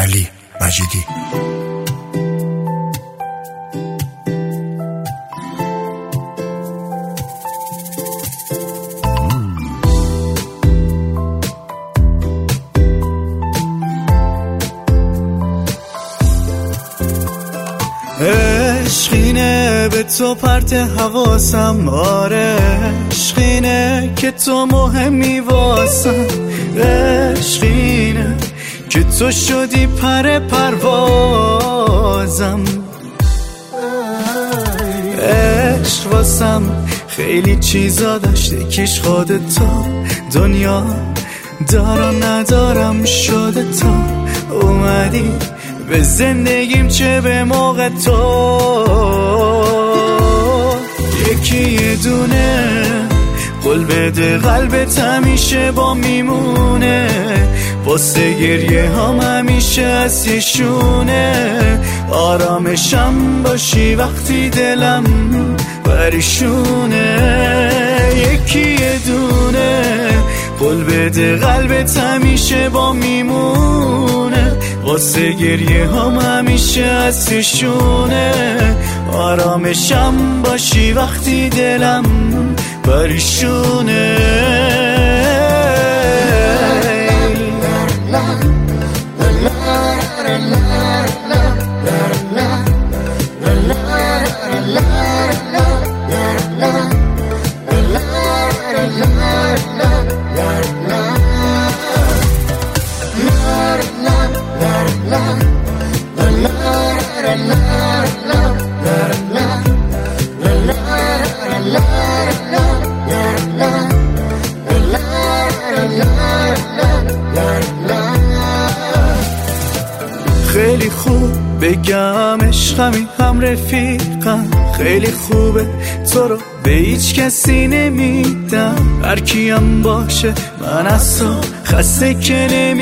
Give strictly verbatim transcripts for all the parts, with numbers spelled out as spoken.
علی مجیدی. عشقینه به تو پرت حواسم، آره عشقینه که تو مهمی واسم، عشقینه که تو شدی پر پروازم. عشق واسم خیلی چیزا داشته کش خودت تو دنیا دارا ندارم شده تا اومدی به زندگیم چه به موقع تو. یکی یه دونه قول بده قلبت همیشه با میمونه، واسه گریه هم همیشه هستیشونه، آرامشم باشی وقتی دلم پریشونه. یکی یه دونه قول بده قلبت همیشه با میمونه، واسه گریه هم همیشه هستیشونه، آرامشم باشی وقتی دلم پریشونه. خیلی خوب بگم عشقمی هم رفیقم، خیلی خوبه تو رو به هیچ کسی نمیدم، هر کیم باشه من از تو خسته که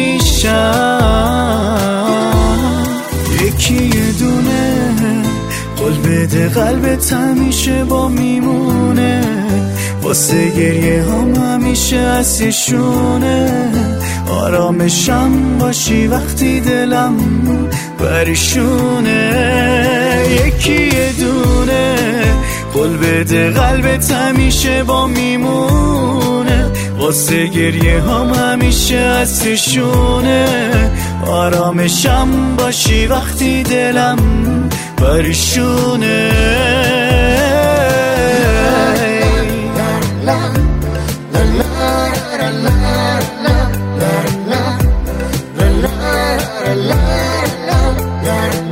نمیشم. یکی یه دونه قول بده قلبت همیشه با میمونه، واسه گریه هم همیشه هستیشونه، آرامشم باشی وقتی دلم پریشونه. یکی یه دونه قول بده قلبت همیشه با میمونه، واسه گریه هم همیشه هستیشونه، آرامشم باشی وقتی دلم پریشونه. La